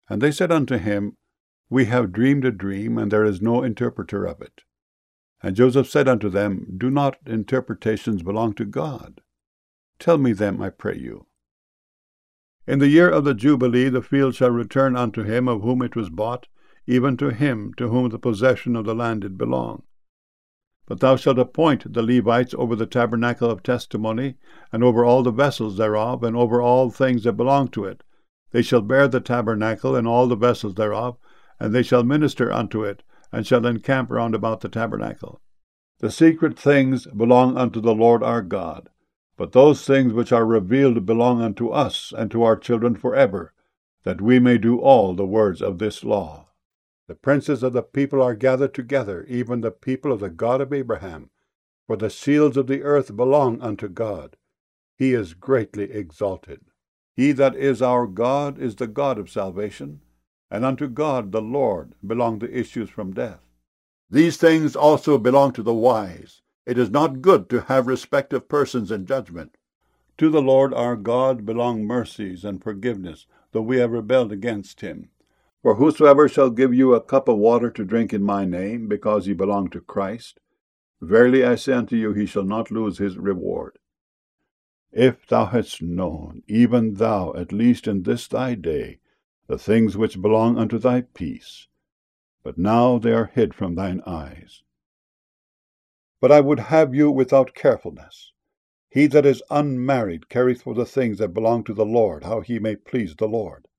And they said unto him, We have dreamed a dream, and there is no interpreter of it. And Joseph said unto them, Do not interpretations belong to God? Tell me them, I pray you. In the year of the Jubilee the field shall return unto him of whom it was bought, even to him to whom the possession of the land did belong. But thou shalt appoint the Levites over the tabernacle of testimony, and over all the vessels thereof, and over all things that belong to it. They shall bear the tabernacle and all the vessels thereof, and they shall minister unto it, and shall encamp round about the tabernacle. The secret things belong unto the Lord our God, but those things which are revealed belong unto us and to our children forever, that we may do all the words of this law. The princes of the people are gathered together, even the people of the God of Abraham, for the seals of the earth belong unto God. He is greatly exalted. He that is our God is the God of salvation, and unto God the Lord belong the issues from death. These things also belong to the wise. It is not good to have respect of persons in judgment. To the Lord our God belong mercies and forgiveness, though we have rebelled against him. For whosoever shall give you a cup of water to drink in my name, because ye belong to Christ, verily I say unto you, he shall not lose his reward. If thou hadst known, even thou, at least in this thy day, the things which belong unto thy peace, but now they are hid from thine eyes. But I would have you without carefulness. He that is unmarried careth for the things that belong to the Lord, how he may please the Lord.